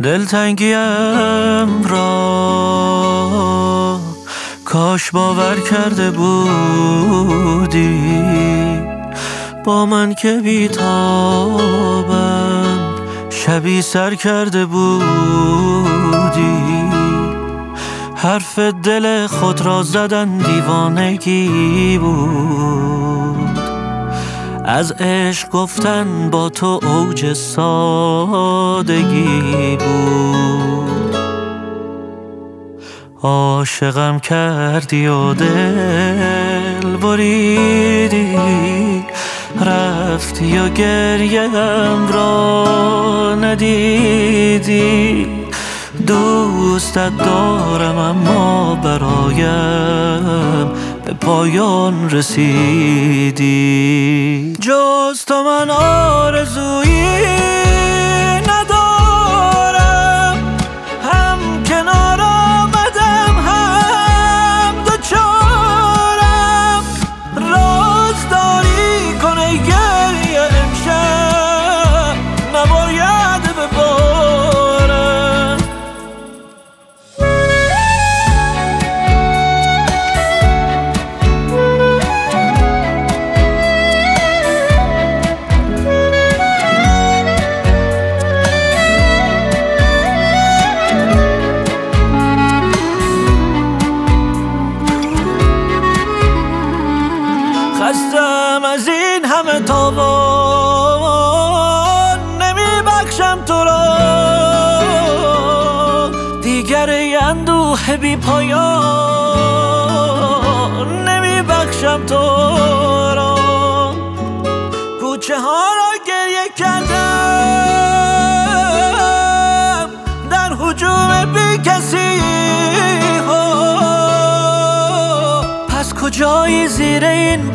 دلتنگیم را کاش باور کرده بودی، با من که بیتابم شبی سر کرده بودی. حرف دل خود را زدن دیوانگی بود، از عشق گفتن با تو اوج سادگی بود. عاشقم کردی و دل بریدی، رفتی و گریم را ندیدی. دوستت دارم اما برایم به پایان رسیدی. جز تو من آرزویی ندارم، هم کنار آمدم هم دوچارم. راز داری کنه گریه امشب نباید ببارم. خستم از این همه تاوان، نمیبخشم تو را دیگر اندوه بی پایان. نمیبخشم تو را کوچه ها را گریه کردم در هجوم بی کسی ها. پس کجایی زیر این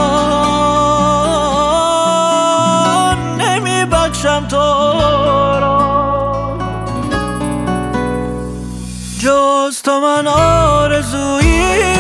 باران؟ نمیبخشم تو را. جز تو من آرزویی